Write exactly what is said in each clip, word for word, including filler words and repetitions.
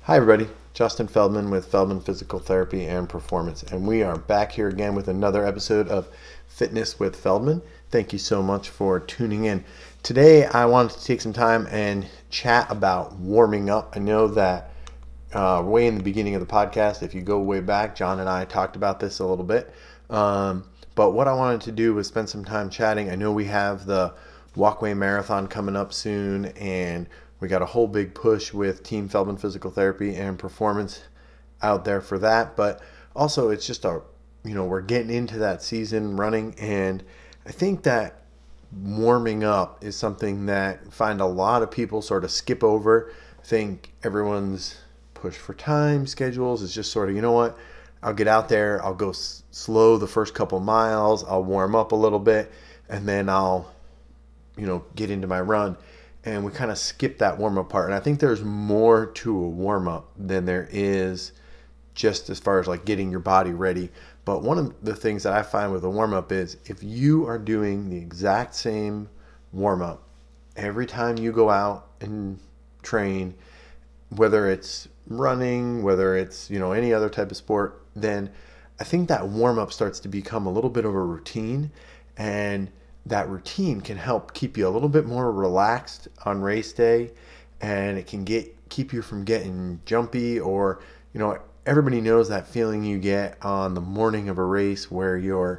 Hi, everybody. Justin Feldman with Feldman Physical Therapy and Performance, and we are back here again with another episode of Fitness with Feldman. Thank you so much for tuning in. Today, I wanted to take some time and chat about warming up. I know that uh, way in the beginning of the podcast, if you go way back, John and I talked about this a little bit. Um, but what I wanted to do was spend some time chatting. I know we have the Walkway Marathon coming up soon, and we got a whole big push with Team Feldman Physical Therapy and Performance out there for that. But also, it's just a, you know, we're getting into that season running, and I think that warming up is something that I find a lot of people sort of skip over. I think everyone's push for time schedules is just sort of, you know what, I'll get out there, I'll go s- slow the first couple miles, I'll warm up a little bit, and then I'll, you know, get into my run. And we kind of skip that warm-up part. And I think there's more to a warm-up than there is just as far as like getting your body ready. But one of the things that I find with a warm-up is if you are doing the exact same warm-up every time you go out and train, whether it's running, whether it's, you know, any other type of sport, then I think that warm-up starts to become a little bit of a routine, and that routine can help keep you a little bit more relaxed on race day, and it can get keep you from getting jumpy, or, you know, everybody knows that feeling you get on the morning of a race where you're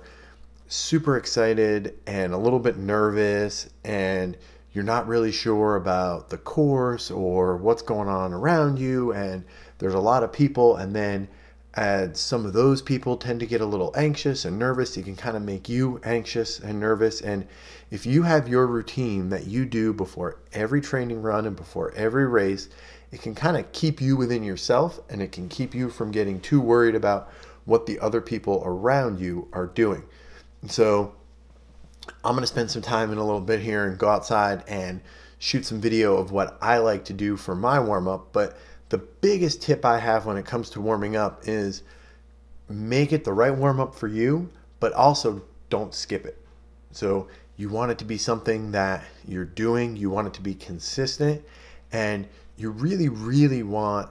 super excited and a little bit nervous, and you're not really sure about the course or what's going on around you, and there's a lot of people, and then as some of those people tend to get a little anxious and nervous, it can kind of make you anxious and nervous. And if you have your routine that you do before every training run and before every race, it can kind of keep you within yourself, and it can keep you from getting too worried about what the other people around you are doing. So I'm going to spend some time in a little bit here and go outside and shoot some video of what I like to do for my warm-up. But the biggest tip I have when it comes to warming up is make it the right warm-up for you, but also don't skip it. So you want it to be something that you're doing, you want it to be consistent, and you really, really want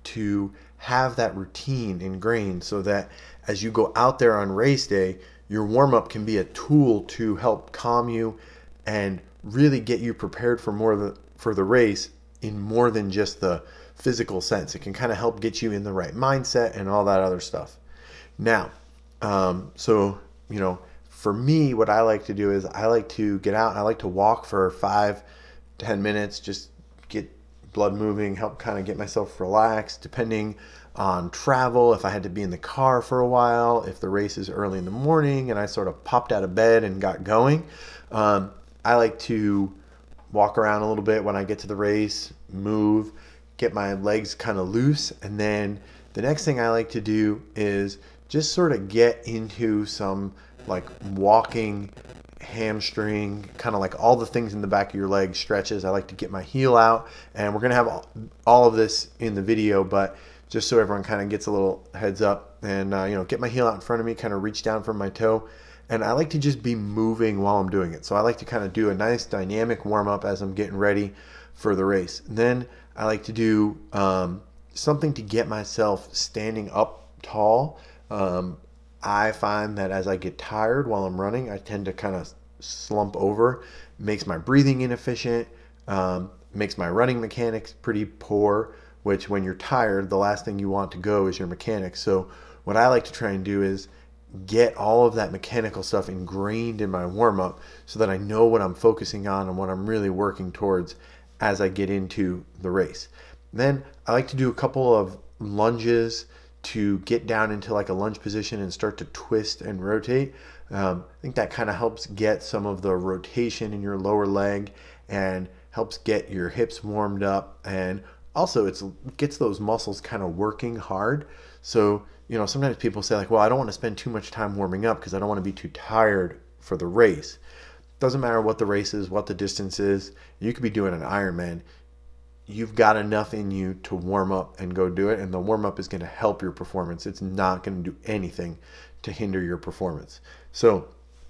to have that routine ingrained so that as you go out there on race day, your warm-up can be a tool to help calm you and really get you prepared for more the, for the race in more than just the physical sense. It can kind of help get you in the right mindset and all that other stuff. Now, um, so, you know, for me, what I like to do is I like to get out and I like to walk for five, ten minutes, just get blood moving, help kind of get myself relaxed, depending on travel. If I had to be in the car for a while, if the race is early in the morning and I sort of popped out of bed and got going, um, I like to walk around a little bit when I get to the race, move, get my legs kind of loose. And then the next thing I like to do is just sort of get into some like walking hamstring, kind of like all the things in the back of your leg stretches. I like to get my heel out, and we're going to have all, all of this in the video, but just so everyone kind of gets a little heads up, and uh, you know, get my heel out in front of me, kind of reach down from my toe. And I like to just be moving while I'm doing it. So I like to kind of do a nice dynamic warm up as I'm getting ready for the race. And then I like to do um, something to get myself standing up tall. Um, I find that as I get tired while I'm running, I tend to kind of slump over. It makes my breathing inefficient, um, makes my running mechanics pretty poor, which when you're tired, the last thing you want to go is your mechanics. So what I like to try and do is get all of that mechanical stuff ingrained in my warm-up so that I know what I'm focusing on and what I'm really working towards as I get into the race. Then I like to do a couple of lunges to get down into like a lunge position and start to twist and rotate. Um, I think that kind of helps get some of the rotation in your lower leg and helps get your hips warmed up, and also it's, it gets those muscles kind of working hard. So, you know, sometimes people say like, well, I don't want to spend too much time warming up because I don't want to be too tired for the race. Doesn't matter what the race is, what the distance is. You could be doing an Ironman. You've got enough in you to warm up and go do it, and the warm up is going to help your performance. It's not going to do anything to hinder your performance. So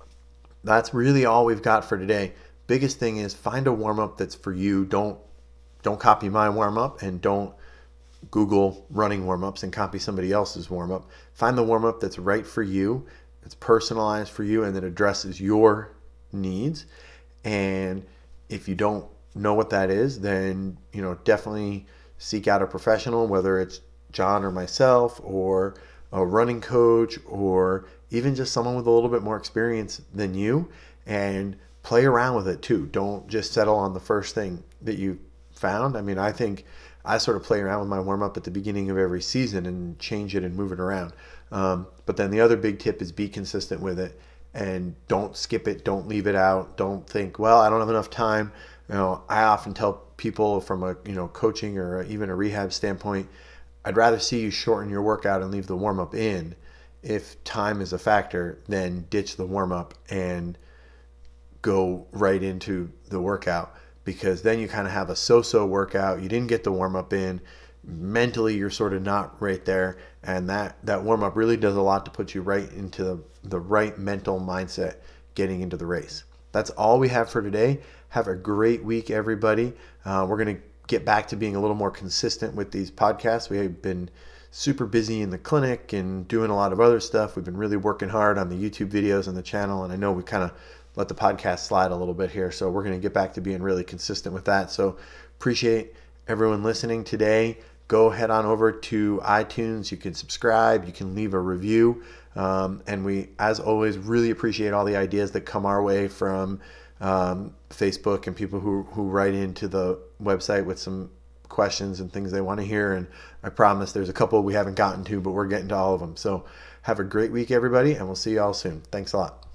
that's really all we've got for today. Biggest thing is find a warm up that's for you. Don't don't copy my warm up, and don't Google running warm-ups and copy somebody else's warm-up. Find the warm-up that's right for you, that's personalized for you, and that addresses your needs. And if you don't know what that is, then, you know, definitely seek out a professional, whether it's John or myself or a running coach or even just someone with a little bit more experience than you, and play around with it too. Don't just settle on the first thing that you found. I mean, I think I sort of play around with my warm-up at the beginning of every season and change it and move it around. Um, but then the other big tip is be consistent with it and don't skip it. Don't leave it out. Don't think, well, I don't have enough time. You know, I often tell people from a, you know, coaching or even a rehab standpoint, I'd rather see you shorten your workout and leave the warm-up in if time is a factor than ditch the warm-up and go right into the workout, because then you kind of have a so-so workout. You didn't get the warm-up in. Mentally, you're sort of not right there. And that, that warm-up really does a lot to put you right into the, the right mental mindset getting into the race. That's all we have for today. Have a great week, everybody. Uh, we're going to get back to being a little more consistent with these podcasts. We've been super busy in the clinic and doing a lot of other stuff. We've been really working hard on the YouTube videos and the channel. And I know we kind of let the podcast slide a little bit here. So we're going to get back to being really consistent with that. So appreciate everyone listening today. Go head on over to iTunes. You can subscribe. You can leave a review. Um, and we, as always, really appreciate all the ideas that come our way from um, Facebook and people who, who write into the website with some questions and things they want to hear. And I promise there's a couple we haven't gotten to, but we're getting to all of them. So have a great week, everybody, and we'll see you all soon. Thanks a lot.